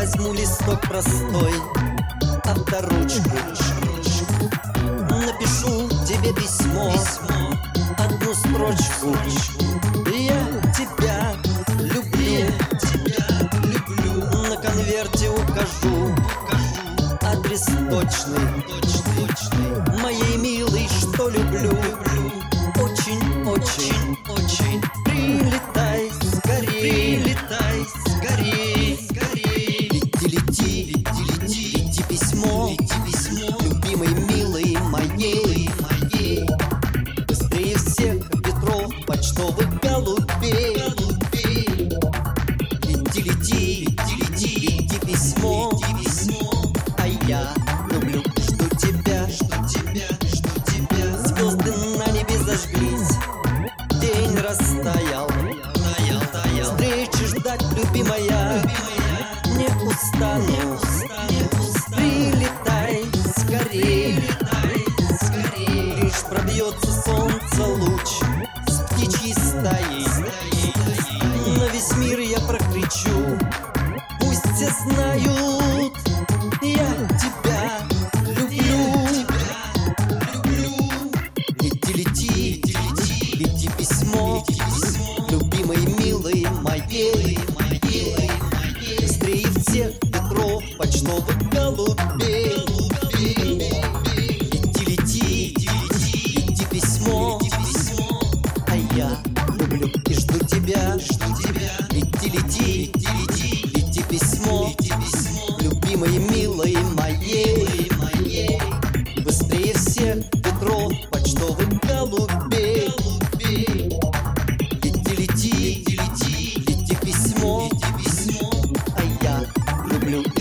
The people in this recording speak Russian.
возьму листок простой, авторучку, напишу тебе письмо, одну строчку. Я тебя люблю, на конверте укажу адрес точный, моей милой, что люблю. Очень, очень, очень. Прилетай скорей, прилетай скорей, скорей. Лети, лети, лети, лети письмо, любимой, милой моей. Быстрее всех ветров почтовых голубей. Лети, лети, лети, лети, лети письмо, а я люблю, жду тебя, звезды на небе зажглись, день растаял, встречи ждать, любимая, не устану. Прилетай скорей, лишь пробьется солнце луч с птичьей стаей. На весь мир я прокричу, пусть все знают, я тебя люблю. Лети, лети, лети письмо, любимой, милой моей. Быстрее всех ветров почтовых голубей. Лети, лети, лети письмо, а я люблю и жду тебя. Лети, лети, лети письмо, любимой, милой моей. Быстрее всех ветров почтовых голубей. Лети, лети, лети письмо, а я люблю.